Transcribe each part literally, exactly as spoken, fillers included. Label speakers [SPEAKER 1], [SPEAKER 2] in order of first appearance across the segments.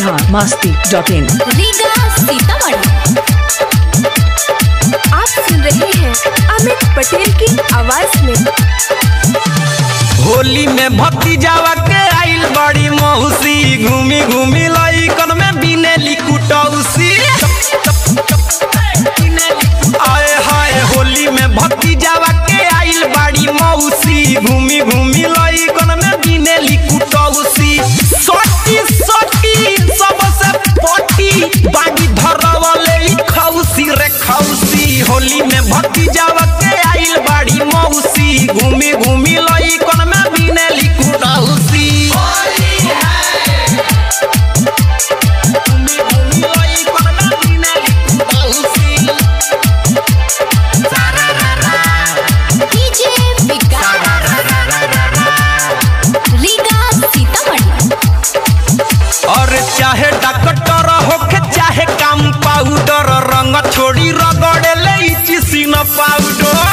[SPEAKER 1] Bihar Masti dot in.
[SPEAKER 2] Riga Sitamarhi. आप सुन रहे हैं अमित पटेल की आवाज में।
[SPEAKER 3] होली में भतीजावा के आइल बड़ी मौसी, घूमी घूमी लइकन में बिनेली कुटौसी। आए हाय होली में भतीजावा के आइल बड़ी मौसी, घूमी घूमी लइकन में बिनेली कुटौसी। सोटी सोटी सबसे पोटी बागी धरवले खौसी रे खौसी। होली में भतीजावा के आइल बड़ी मौसी, घूमी घूमी लइकन में बिनेली कुटौसी। चाहे डॉक्टर होके चाहे काम पाउडर, रंग छोड़ी रगड़े ले सीना पाउडर।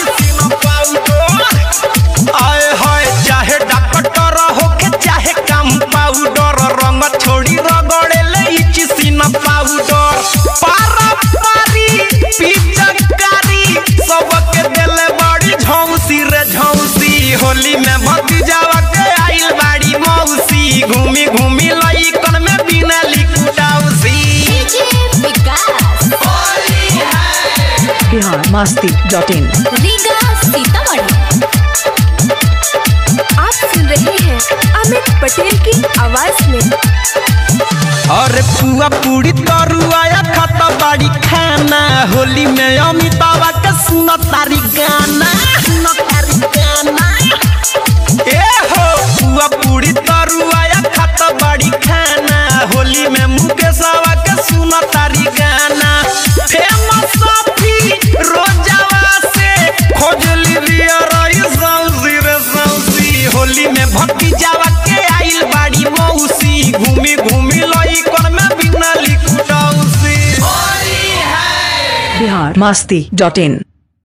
[SPEAKER 3] आए हाय चाहे डॉक्टर होके चाहे काम पाउडर, रंग छोड़ी रगड़े ले सीना पाउडर। पारा पारी पिचकारी सबके देले बड़ी झौसी रे झौसी। होली में भतीजावा के आइल बाड़ी मौसी, घूमी घूमी लइकन में बिनेली कुटौसी।
[SPEAKER 1] Bihar Masti dot in.
[SPEAKER 2] रीगा सीतामढ़ी। आप सुन रहे हैं अमित पटेल की आवाज में।
[SPEAKER 3] अरे पुआ पूरी तरुआ खाता बाड़ी खाना, होली में अमितावा के सुना तारी गाना। सुना तारी गाना ए हो पुआ पूरी तरुआ खाता बाड़ी खाना, होली में मुकेशवा के सुना तारी गाना। फेमस सफी रोजावा से खोजली दिया रही सौसी रे सौसी। होली में भतीजावा के आइल बाड़ी मौसी, घूमी घूमी लइकन में बिनेली कुटौसी।
[SPEAKER 1] बिहार मस्ती डॉट इन।